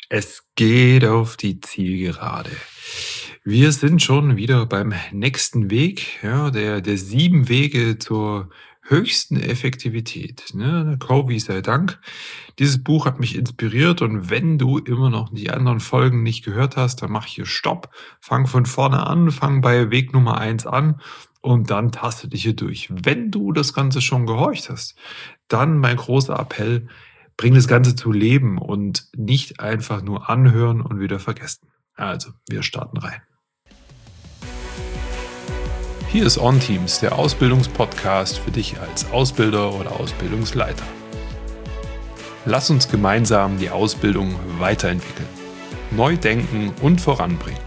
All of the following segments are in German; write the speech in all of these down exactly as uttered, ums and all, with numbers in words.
Es geht auf die Zielgerade. Wir sind schon wieder beim nächsten Weg, ja, der, der sieben Wege zur höchsten Effektivität. Ne? Covey sei Dank. Dieses Buch hat mich inspiriert und wenn du immer noch die anderen Folgen nicht gehört hast, dann mach hier Stopp, fang von vorne an, fang bei Weg Nummer eins an und dann taste dich hier durch. Wenn du das Ganze schon gehorcht hast, dann mein großer Appell, bring das Ganze zu Leben und nicht einfach nur anhören und wieder vergessen. Also, wir starten rein. Hier ist OnTeams, der Ausbildungspodcast für dich als Ausbilder oder Ausbildungsleiter. Lass uns gemeinsam die Ausbildung weiterentwickeln, neu denken und voranbringen.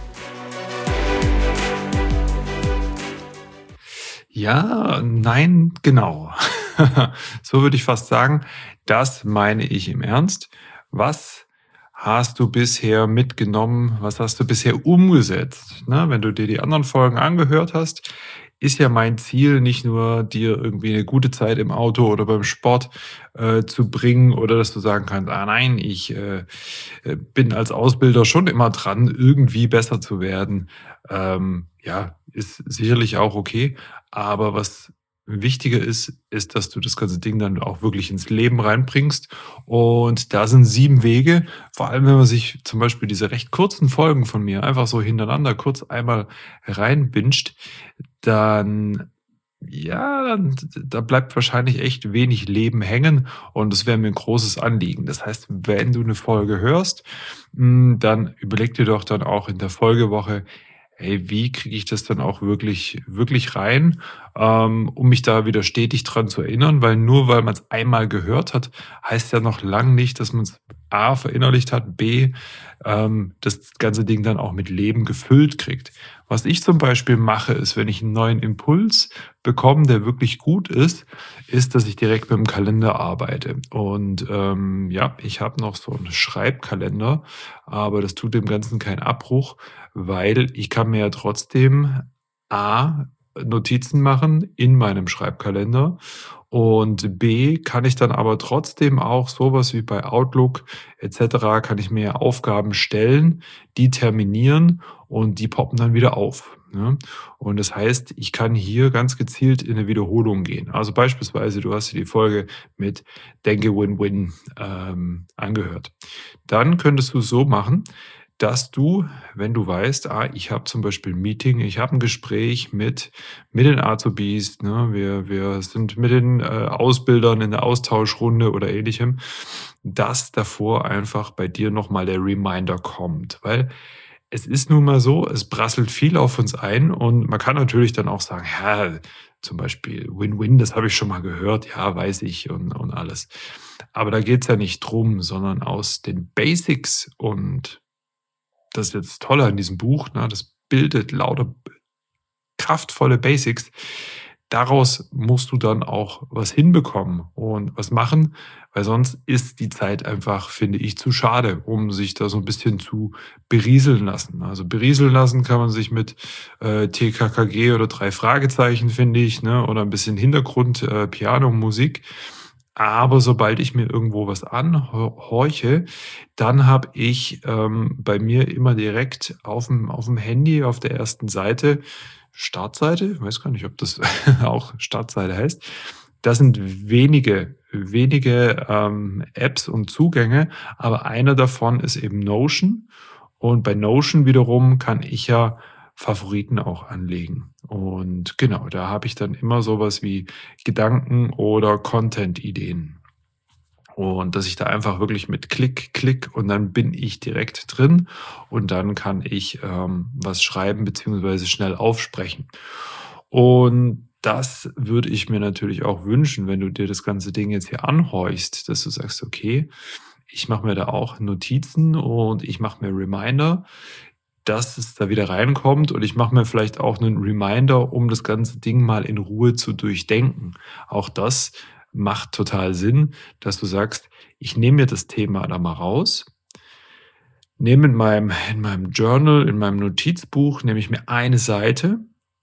Ja, nein, genau. So würde ich fast sagen, das meine ich im Ernst. Was hast du bisher mitgenommen? Was hast du bisher umgesetzt? Ne, wenn du dir die anderen Folgen angehört hast, ist ja mein Ziel, nicht nur dir irgendwie eine gute Zeit im Auto oder beim Sport äh, zu bringen oder dass du sagen kannst, ah nein, ich äh, äh, bin als Ausbilder schon immer dran, irgendwie besser zu werden. Ähm, ja, ist sicherlich auch okay. Aber was wichtiger ist, ist, dass du das ganze Ding dann auch wirklich ins Leben reinbringst. Und da sind sieben Wege, vor allem wenn man sich zum Beispiel diese recht kurzen Folgen von mir einfach so hintereinander kurz einmal reinbinscht, dann ja, dann, da bleibt wahrscheinlich echt wenig Leben hängen und das wäre mir ein großes Anliegen. Das heißt, wenn du eine Folge hörst, hm, dann überleg dir doch dann auch in der Folgewoche: „Hey, wie kriege ich das dann auch wirklich wirklich rein?“ Ähm, um mich da wieder stetig dran zu erinnern, weil nur weil man es einmal gehört hat, heißt ja noch lang nicht, dass man es A verinnerlicht hat, B, ähm, das ganze Ding dann auch mit Leben gefüllt kriegt. Was ich zum Beispiel mache, ist, wenn ich einen neuen Impuls bekomme, der wirklich gut ist, ist, dass ich direkt mit dem Kalender arbeite. Und, ähm, ja, ich habe noch so einen Schreibkalender, aber das tut dem Ganzen keinen Abbruch, weil ich kann mir ja trotzdem A, Notizen machen in meinem Schreibkalender und B, kann ich dann aber trotzdem auch sowas wie bei Outlook et cetera kann ich mir Aufgaben stellen, die terminieren und die poppen dann wieder auf, ne? Und das heißt, ich kann hier ganz gezielt in 'ne Wiederholung gehen. Also, beispielsweise, du hast dir die Folge mit „Denke Win-Win“, ähm, angehört. Dann könntest du es so machen, dass du, wenn du weißt, ah, ich habe zum Beispiel 'n Meeting, ich habe ein Gespräch mit mit den Azubis, ne? Wir wir sind mit den, äh, Ausbildern in der Austauschrunde oder Ähnlichem, dass davor einfach bei dir noch mal der Reminder kommt. Weil es ist nun mal so, es prasselt viel auf uns ein und man kann natürlich dann auch sagen: „Ja, zum Beispiel Win-Win, das habe ich schon mal gehört, ja, weiß ich und und alles.“ Aber da geht's ja nicht drum, sondern aus den Basics und das ist jetzt das Tolle an diesem Buch, ne, das bildet lauter kraftvolle Basics. Daraus musst du dann auch was hinbekommen und was machen, weil sonst ist die Zeit einfach, finde ich, zu schade, um sich da so ein bisschen zu berieseln lassen. Also, berieseln lassen kann man sich mit, äh, T K K G oder drei Fragezeichen, finde ich, ne, oder ein bisschen Hintergrund, äh, Pianomusik. Aber sobald ich mir irgendwo was anhorche, dann habe ich, ähm, bei mir immer direkt auf dem auf dem Handy auf der ersten Seite Startseite, ich weiß gar nicht, ob das auch Startseite heißt. Das sind wenige wenige, ähm, Apps und Zugänge, aber einer davon ist eben Notion. Und bei Notion wiederum kann ich ja Favoriten auch anlegen. Und genau, da habe ich dann immer sowas wie Gedanken oder Content-Ideen. Und dass ich da einfach wirklich mit Klick, Klick und dann bin ich direkt drin und dann kann ich, ähm, was schreiben beziehungsweise schnell aufsprechen. Und das würde ich mir natürlich auch wünschen, wenn du dir das ganze Ding jetzt hier anhorchst, dass du sagst: „Okay, ich mache mir da auch Notizen und ich mache mir Reminder, dass es da wieder reinkommt und ich mache mir vielleicht auch einen Reminder, um das ganze Ding mal in Ruhe zu durchdenken.“ Auch das macht total Sinn, dass du sagst: „Ich nehme mir das Thema da mal raus, nehme in meinem in meinem Journal, in meinem Notizbuch nehme ich mir eine Seite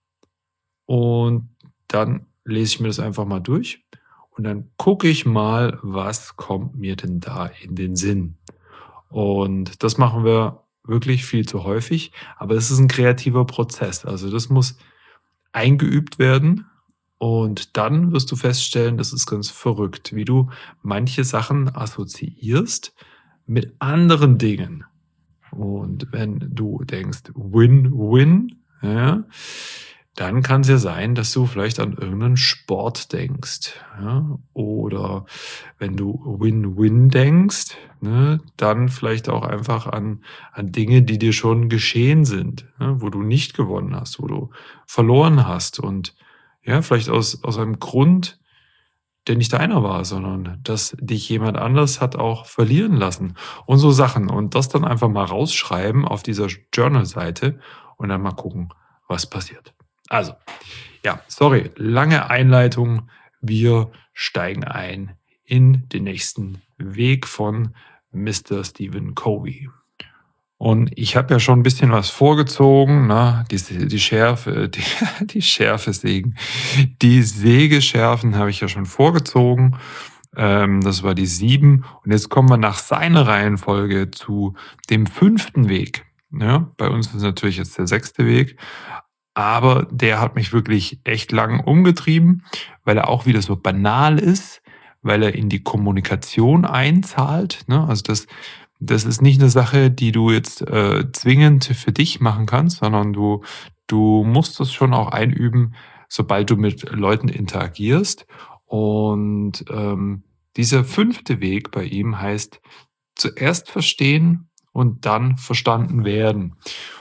und dann lese ich mir das einfach mal durch und dann gucke ich mal, was kommt mir denn da in den Sinn?“ Und das machen wir wirklich viel zu häufig, aber es ist ein kreativer Prozess. Also, das muss eingeübt werden und dann wirst du feststellen, das ist ganz verrückt, wie du manche Sachen assoziierst mit anderen Dingen. Und wenn du denkst, Win-Win, ja, dann kann es ja sein, dass du vielleicht an irgendeinen Sport denkst. Ja? Oder wenn du Win-Win denkst, ne, dann vielleicht auch einfach an, an Dinge, die dir schon geschehen sind, ne, wo du nicht gewonnen hast, wo du verloren hast. Und ja, vielleicht aus, aus einem Grund, der nicht deiner war, sondern dass dich jemand anders hat auch verlieren lassen und so Sachen. Und das dann einfach mal rausschreiben auf dieser Journal-Seite und dann mal gucken, was passiert. Also, ja, sorry, lange Einleitung. Wir steigen ein in den nächsten Weg von Mister Stephen Covey. Und ich habe ja schon ein bisschen was vorgezogen, ne? Die, die Schärfe, die, die Schärfe sägen. Die Sägeschärfen habe ich ja schon vorgezogen. Ähm, das war die sieben. Und jetzt kommen wir nach seiner Reihenfolge zu dem fünften Weg. Ja, bei uns ist natürlich jetzt der sechste Weg. Aber der hat mich wirklich echt lang umgetrieben, weil er auch wieder so banal ist, weil er in die Kommunikation einzahlt. Ne? Also das, das ist nicht eine Sache, die du jetzt äh, zwingend für dich machen kannst, sondern du, du musst das schon auch einüben, sobald du mit Leuten interagierst. Und ähm, dieser fünfte Weg bei ihm heißt zuerst verstehen und dann verstanden werden.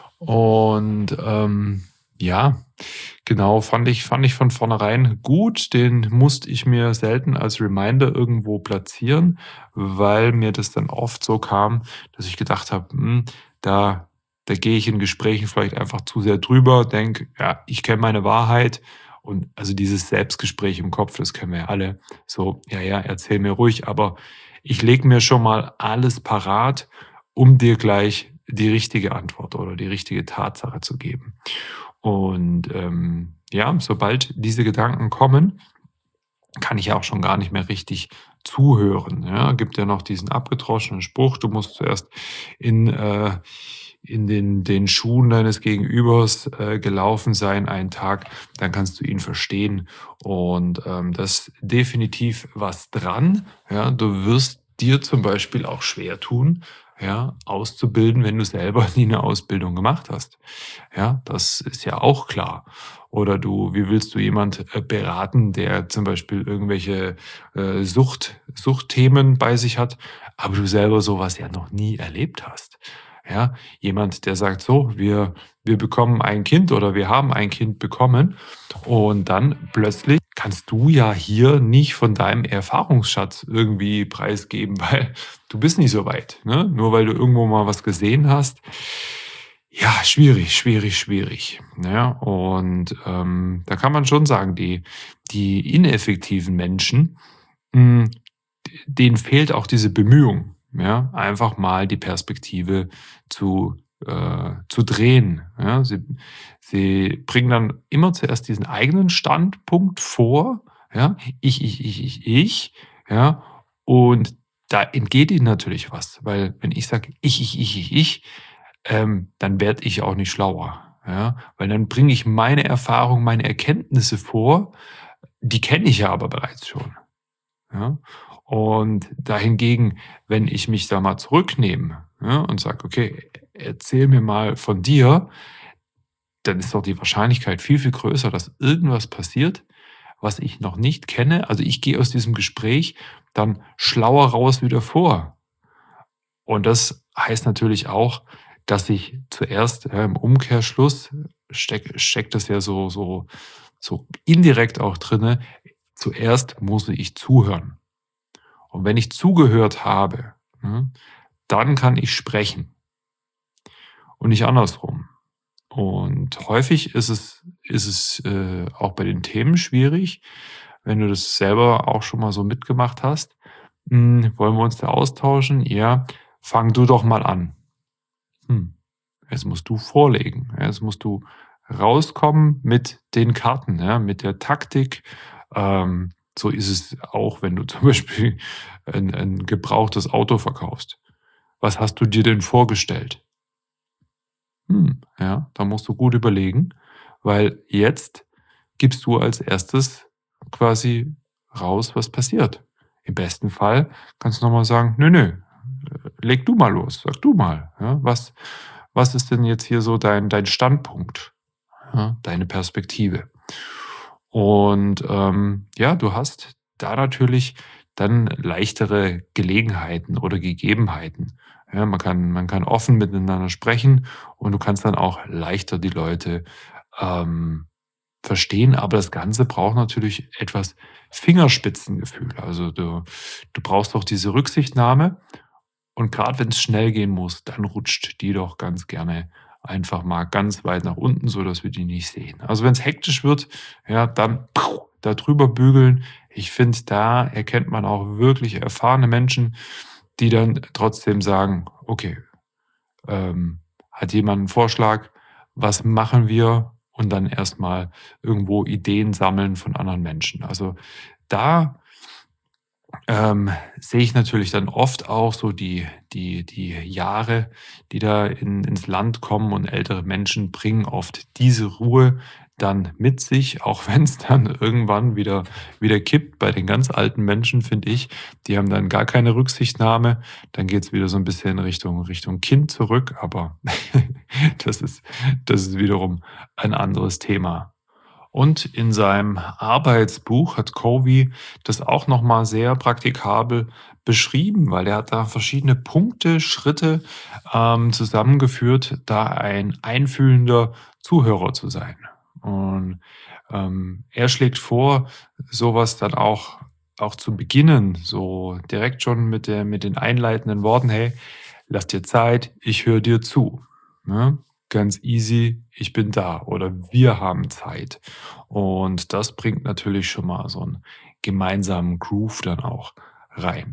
Und ähm, ja, genau, fand ich, fand ich von vornherein gut. Den musste ich mir selten als Reminder irgendwo platzieren, weil mir das dann oft so kam, dass ich gedacht habe, hm, da, da gehe ich in Gesprächen vielleicht einfach zu sehr drüber, denke, ja, ich kenne meine Wahrheit. Und also dieses Selbstgespräch im Kopf, das kennen wir ja alle. So, ja, ja, erzähl mir ruhig, aber ich lege mir schon mal alles parat, um dir gleich die richtige Antwort oder die richtige Tatsache zu geben. Und ähm, ja, sobald diese Gedanken kommen, kann ich ja auch schon gar nicht mehr richtig zuhören. Ja, gibt ja noch diesen abgedroschenen Spruch, du musst zuerst in, äh, in den, den Schuhen deines Gegenübers äh, gelaufen sein einen Tag, dann kannst du ihn verstehen. Und ähm, das ist definitiv was dran. Ja, du wirst dir zum Beispiel auch schwer tun, ja, auszubilden, wenn du selber nie eine Ausbildung gemacht hast. Ja, das ist ja auch klar. Oder du, wie willst du jemand äh, beraten, der zum Beispiel irgendwelche äh, Sucht, Suchtthemen bei sich hat, aber du selber sowas ja noch nie erlebt hast. Ja, jemand, der sagt so, wir, wir bekommen ein Kind oder wir haben ein Kind bekommen und dann plötzlich kannst du ja hier nicht von deinem Erfahrungsschatz irgendwie preisgeben, weil du bist nicht so weit. Ne? Nur weil du irgendwo mal was gesehen hast. Ja, schwierig, schwierig, schwierig. Ja, und ähm, da kann man schon sagen, die, die ineffektiven Menschen, mh, denen fehlt auch diese Bemühung, ja, einfach mal die Perspektive zu, äh, zu drehen. Ja. Sie, sie bringen dann immer zuerst diesen eigenen Standpunkt vor, ja, ich, ich, ich, ich, ich, ja, und da entgeht ihnen natürlich was, weil wenn ich sage, ich, ich, ich, ich, ich, ähm, dann werde ich auch nicht schlauer. Ja? Weil dann bringe ich meine Erfahrung, meine Erkenntnisse vor, die kenne ich ja aber bereits schon. Ja? Und dahingegen, wenn ich mich da mal zurücknehme, ja, und sage, okay, erzähl mir mal von dir, dann ist doch die Wahrscheinlichkeit viel, viel größer, dass irgendwas passiert, was ich noch nicht kenne. Also ich gehe aus diesem Gespräch dann schlauer raus wieder vor. Und das heißt natürlich auch, dass ich zuerst äh, im Umkehrschluss steck, steckt das ja so, so, so indirekt auch drinne. Zuerst muss ich zuhören. Und wenn ich zugehört habe, ne, dann kann ich sprechen und nicht andersrum. Und häufig ist es, ist es äh, auch bei den Themen schwierig, wenn du das selber auch schon mal so mitgemacht hast. Hm, wollen wir uns da austauschen? Ja, fang du doch mal an. Hm. Jetzt musst du vorlegen. Ja, jetzt musst du rauskommen mit den Karten, ja, mit der Taktik. Ähm, so ist es auch, wenn du zum Beispiel ein, ein gebrauchtes Auto verkaufst. Was hast du dir denn vorgestellt? Hm, ja, da musst du gut überlegen, weil jetzt gibst du als Erstes quasi raus, was passiert. Im besten Fall kannst du noch mal sagen: „Nö, nö, leg du mal los, sag du mal, ja, was was ist denn jetzt hier so dein dein Standpunkt, ja, deine Perspektive?“ Und, ähm, ja, du hast da natürlich dann leichtere Gelegenheiten oder Gegebenheiten. Ja, man kann man kann offen miteinander sprechen und du kannst dann auch leichter die Leute, ähm, verstehen, aber das Ganze braucht natürlich etwas Fingerspitzengefühl. Also, du du brauchst auch diese Rücksichtnahme und gerade wenn es schnell gehen muss, dann rutscht die doch ganz gerne einfach mal ganz weit nach unten, sodass wir die nicht sehen. Also, wenn es hektisch wird, ja, dann da drüber bügeln. Ich finde, da erkennt man auch wirklich erfahrene Menschen, die dann trotzdem sagen: „Okay, ähm, hat jemand 'n Vorschlag? Was machen wir?“ Und dann erst mal irgendwo Ideen sammeln von anderen Menschen. Also, da ähm, sehe ich natürlich dann oft auch so die die die Jahre, die da in ins Land kommen und ältere Menschen bringen oft diese Ruhe dann mit sich, auch wenn es dann irgendwann wieder wieder kippt. Bei den ganz alten Menschen, finde ich, die haben dann gar keine Rücksichtnahme. Dann geht's wieder so ein bisschen Richtung Richtung Kind zurück, aber das ist das ist wiederum ein anderes Thema. Und in seinem Arbeitsbuch hat Covey das auch noch mal sehr praktikabel beschrieben, weil er hat da verschiedene Punkte, Schritte, ähm, zusammengeführt, da ein einfühlender Zuhörer zu sein. Und, ähm, er schlägt vor, sowas dann auch auch zu beginnen, so direkt schon mit der mit den einleitenden Worten: „Hey, lass dir Zeit, ich höre dir zu“, ne? Ganz easy, ich bin da oder wir haben Zeit. Und das bringt natürlich schon mal so 'n gemeinsamen Groove dann auch rein.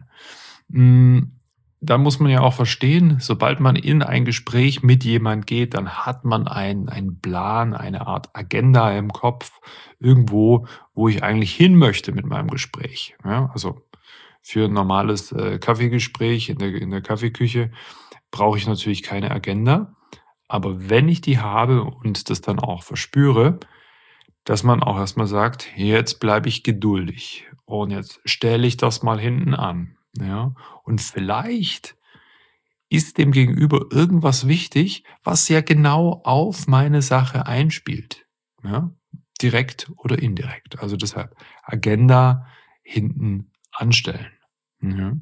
Hm, da muss man ja auch verstehen, sobald man in ein Gespräch mit jemand geht, dann hat man ein einen Plan, eine Art Agenda im Kopf, irgendwo, wo ich eigentlich hin möchte mit meinem Gespräch, ja? Also, für 'n normales, äh, Kaffeegespräch in der in der Kaffeeküche brauche ich natürlich keine Agenda. Aber wenn ich die habe und das dann auch verspüre, dass man auch erst mal sagt: „Jetzt bleibe ich geduldig und jetzt stelle ich das mal hinten an“, ja? Und vielleicht ist dem Gegenüber irgendwas wichtig, was ja genau auf meine Sache einspielt, ja? Direkt oder indirekt. Also, deshalb Agenda hinten anstellen, ja?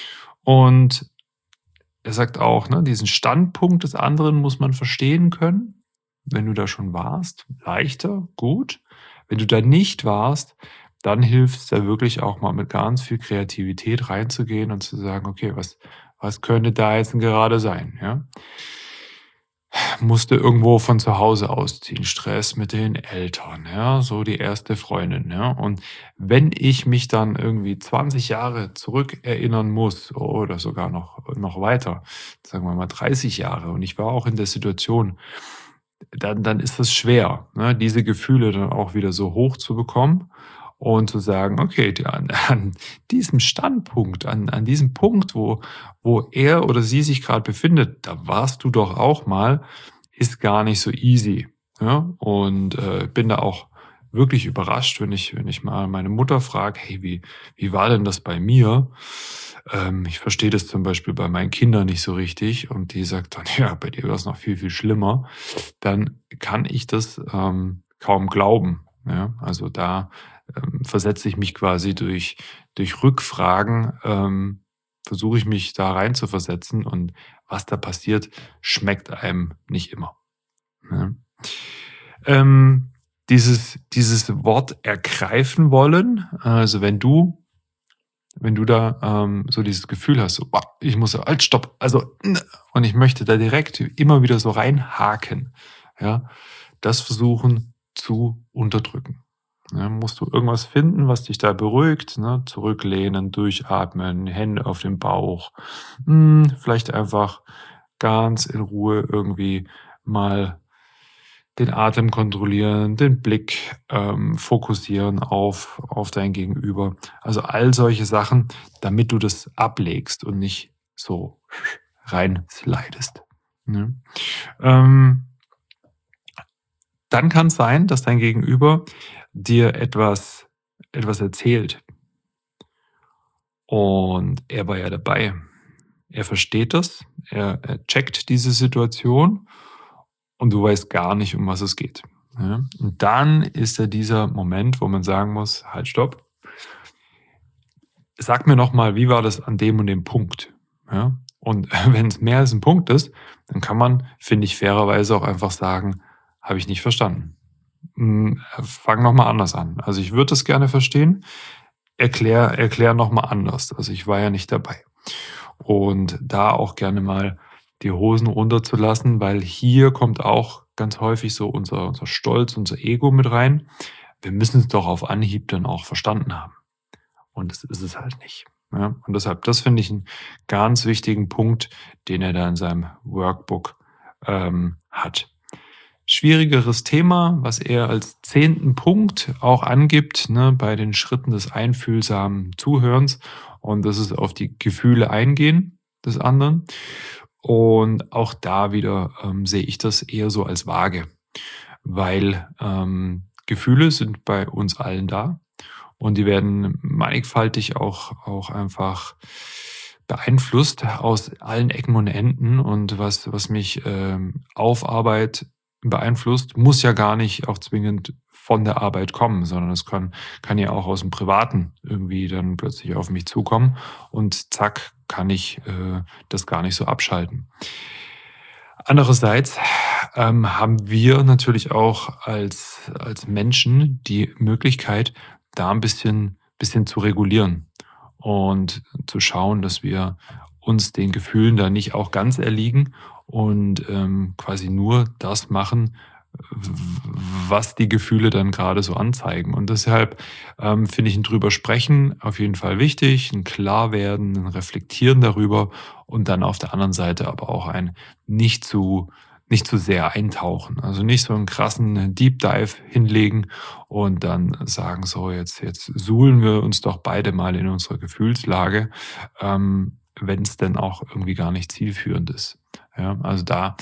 Und er sagt auch, ne, diesen Standpunkt des anderen muss man verstehen können. Wenn du da schon warst, leichter, gut. Wenn du da nicht warst, dann hilft's da wirklich auch mal mit ganz viel Kreativität reinzugehen und zu sagen: „Okay, was was könnte da jetzt 'n gerade sein“, ja? Musste irgendwo von zu Hause ausziehen, Stress mit den Eltern, ja, so die erste Freundin, ja. Und wenn ich mich dann irgendwie zwanzig Jahre zurückerinnern muss oder sogar noch noch weiter, sagen wir mal dreißig Jahre und ich war auch in der Situation, dann dann ist es schwer, ne, diese Gefühle dann auch wieder so hoch zu bekommen und zu sagen: „Okay, d an an diesem Standpunkt, an an diesem Punkt, wo wo er oder sie sich gerade befindet, da warst du doch auch mal, ist gar nicht so easy“, ja? Und, äh, bin da auch wirklich überrascht, wenn ich wenn ich mal meine Mutter frage: „Hey, wie wie war denn das bei mir?“ Ähm, ich verstehe das zum Beispiel bei meinen Kindern nicht so richtig und die sagt dann: „Ja, bei dir war's noch viel, viel schlimmer.“ Dann kann ich das, ähm, kaum glauben, ja? Also, da, ähm, versetze ich mich quasi durch durch Rückfragen, ähm, versuche ich mich da reinzuversetzen und was da passiert, schmeckt einem nicht immer, ne? Ähm, dieses dieses Wort ergreifen wollen, also, wenn du wenn du da, ähm, so dieses Gefühl hast, so: „Boah, ich muss halt, stopp, also, n“ und ich möchte da direkt immer wieder so reinhaken, ja, das versuchen zu unterdrücken. Ja, musst du irgendwas finden, was dich da beruhigt, ne? Zurücklehnen, durchatmen, Hände auf den Bauch. Hm, vielleicht einfach ganz in Ruhe irgendwie mal den Atem kontrollieren, den Blick, ähm, fokussieren auf auf dein Gegenüber. Also, all solche Sachen, damit du das ablegst und nicht so rein slidest. Ne? Ähm, dann kann es sein, dass dein Gegenüber dir etwas, etwas erzählt und er war ja dabei. Er versteht das, er, er checkt diese Situation und du weißt gar nicht, um was es geht. Ja? Und dann ist ja dieser Moment, wo man sagen muss, halt, stopp. Sag mir noch mal, wie war das an dem und dem Punkt? Ja? Und wenn es mehr als ein Punkt ist, dann kann man, finde ich, fairerweise auch einfach sagen, habe ich nicht verstanden. Hm, fang noch mal anders an. Also, ich würde das gerne verstehen. Erklär erklär noch mal anders. Also, ich war ja nicht dabei. Und da auch gerne mal die Hosen runterzulassen, weil hier kommt auch ganz häufig so unser unser Stolz, unser Ego mit rein. Wir müssen es doch auf Anhieb dann auch verstanden haben. Und das ist es halt nicht. Ja? Und deshalb, das finde ich einen ganz wichtigen Punkt, den er da in seinem Workbook ähm, hat. Schwierigeres Thema, was er als zehnten Punkt auch angibt, ne, bei den Schritten des einfühlsamen Zuhörens. Und das ist auf die Gefühle eingehen des anderen. Und auch da wieder ähm, sehe ich das eher so als vage, weil ähm, Gefühle sind bei uns allen da und die werden mannigfaltig auch, auch einfach beeinflusst aus allen Ecken und Enden. Und was, was mich ähm, auf Arbeit beeinflusst, muss ja gar nicht auch zwingend von der Arbeit kommen, sondern es kann, kann ja auch aus dem Privaten irgendwie dann plötzlich auf mich zukommen und zack, kann ich äh, das gar nicht so abschalten. Andererseits ähm, haben wir natürlich auch als, als Menschen die Möglichkeit, da ein bisschen, bisschen zu regulieren und zu schauen, dass wir uns den Gefühlen da nicht auch ganz erliegen und ähm, quasi nur das machen, was die Gefühle dann gerade so anzeigen. Und deshalb ähm, finde ich ein drüber sprechen auf jeden Fall wichtig, ein Klarwerden, ein Reflektieren darüber und dann auf der anderen Seite aber auch ein nicht zu nicht zu sehr eintauchen. Also nicht so einen krassen Deep Dive hinlegen und dann sagen: „So, jetzt jetzt suhlen wir uns doch beide mal in unserer Gefühlslage“, ähm, wenn es denn auch irgendwie gar nicht zielführend ist. Ja, also da,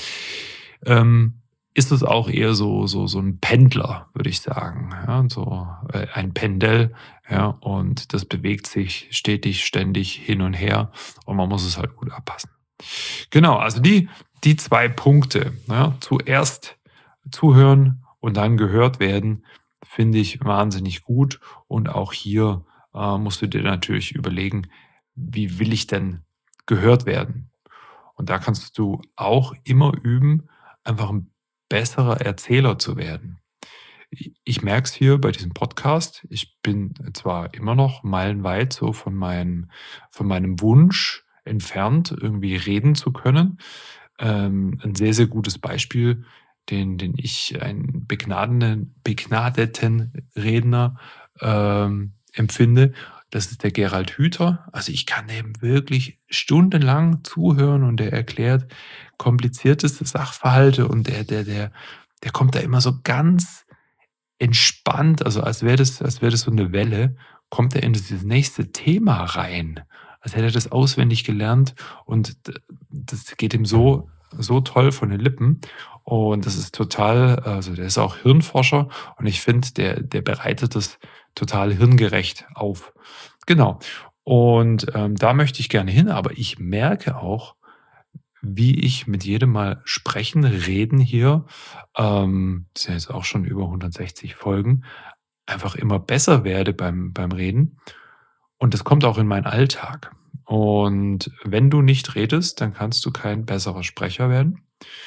ähm, ist es auch eher so so so ein Pendler, würde ich sagen, ja, so, äh, ein Pendel, ja, und das bewegt sich stetig, ständig hin und her und man muss es halt gut abpassen. Genau, also die die zwei Punkte, ja, zuerst zuhören und dann gehört werden, finde ich wahnsinnig gut. Und auch hier, äh, musst du dir natürlich überlegen: „Wie will ich denn gehört werden?“ Und da kannst du auch immer üben, einfach ein besserer Erzähler zu werden. I ich merke es hier bei diesem Podcast. Ich bin zwar immer noch meilenweit so von meinem von meinem Wunsch entfernt, irgendwie reden zu können. Ähm, 'n sehr, sehr gutes Beispiel, den den ich einen begnadenen begnadeten Redner, ähm, empfinde, das ist der Gerald Hüther. Also, ich kann dem wirklich stundenlang zuhören und der erklärt komplizierteste Sachverhalte und der der der der kommt da immer so ganz entspannt, also als wäre das als wäre das so eine Welle, kommt er in dieses nächste Thema rein, als hätte er das auswendig gelernt und d das geht ihm so so toll von den Lippen und das ist total, also, der ist auch Hirnforscher und ich finde, der der bereitet das total hirngerecht auf. Genau. Und, ähm, da möchte ich gerne hin, aber ich merke auch, wie ich mit jedem Mal sprechen, reden hier, ähm, das sind jetzt auch schon über hundertsechzig Folgen, einfach immer besser werde beim beim Reden und das kommt auch in meinen Alltag. Und wenn du nicht redest, dann kannst du kein besserer Sprecher werden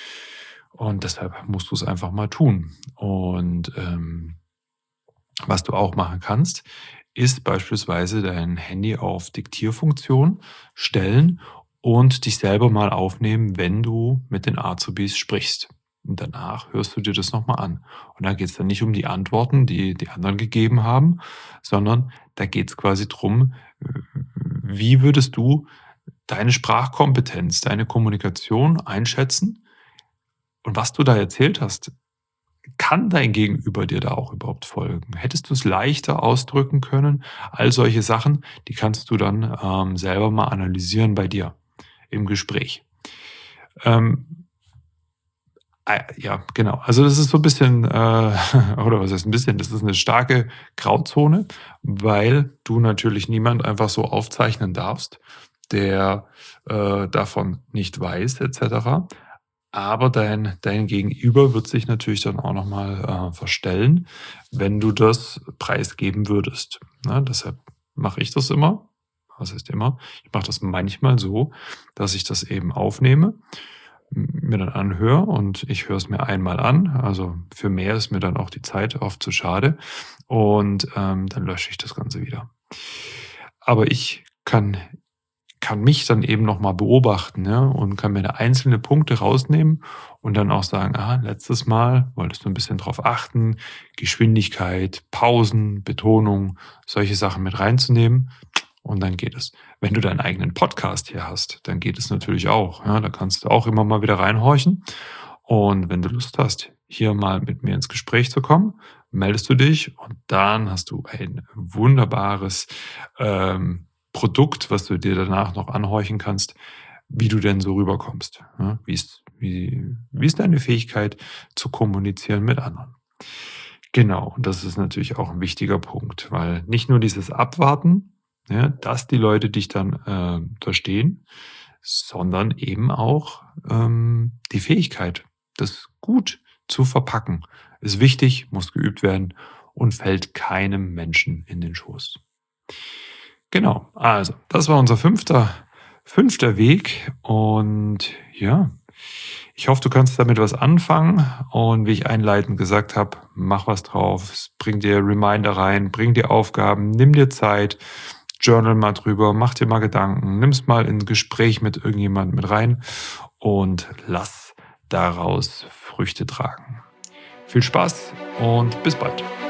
und deshalb musst du es einfach mal tun. Und, ähm, was du auch machen kannst, ist beispielsweise dein Handy auf Diktierfunktion stellen und dich selber mal aufnehmen, wenn du mit den Azubis sprichst. Und danach hörst du dir das nochmal an. Und da geht es dann nicht um die Antworten, die die anderen gegeben haben, sondern da geht es quasi drum, wie würdest du deine Sprachkompetenz, deine Kommunikation einschätzen und was du da erzählt hast, kann dein Gegenüber dir da auch überhaupt folgen? Hättest du es leichter ausdrücken können? All solche Sachen, die kannst du dann, ähm, selber mal analysieren bei dir im Gespräch. Ähm, ah, ja, genau. Also das ist so ein bisschen, äh, oder was heißt ein bisschen, das ist eine starke Grauzone, weil du natürlich niemand einfach so aufzeichnen darfst, der äh, davon nicht weiß et cetera. Aber dein dein Gegenüber wird sich natürlich dann auch noch mal, äh, verstellen, wenn du das preisgeben würdest, ne? Deshalb mache ich das immer. Was heißt immer? Ich mache das manchmal so, dass ich das eben aufnehme, m mir dann anhöre und ich höre es mir einmal an. Also, für mehr ist mir dann auch die Zeit oft zu schade und, ähm, dann lösche ich das Ganze wieder. Aber ich kann kann mich dann eben noch mal beobachten, ja, und kann mir da einzelne Punkte rausnehmen und dann auch sagen: „Ah, letztes Mal wolltest du ein bisschen drauf achten, Geschwindigkeit, Pausen, Betonung, solche Sachen mit reinzunehmen“, und dann geht es. Wenn du deinen eigenen Podcast hier hast, dann geht es natürlich auch, ja, da kannst du auch immer mal wieder reinhorchen. Und wenn du Lust hast, hier mal mit mir ins Gespräch zu kommen, meldest du dich und dann hast du ein wunderbares, ähm, Produkt, was du dir danach noch anhorchen kannst, wie du denn so rüberkommst, ne? Wie ist wie wie ist deine Fähigkeit zu kommunizieren mit anderen? Genau, und das ist natürlich auch ein wichtiger Punkt, weil nicht nur dieses Abwarten, ja, dass die Leute dich dann, ähm, verstehen, sondern eben auch, ähm, die Fähigkeit, das gut zu verpacken, ist wichtig, muss geübt werden und fällt keinem Menschen in den Schoß. Genau, also das war unser fünfter fünfter Weg und ja, ich hoffe, du kannst damit was anfangen und wie ich einleitend gesagt habe, mach was drauf, bring dir Reminder rein, bring dir Aufgaben, nimm dir Zeit, journal mal drüber, mach dir mal Gedanken, nimm's mal in 'n Gespräch mit irgendjemandem mit rein und lass daraus Früchte tragen. Viel Spaß und bis bald.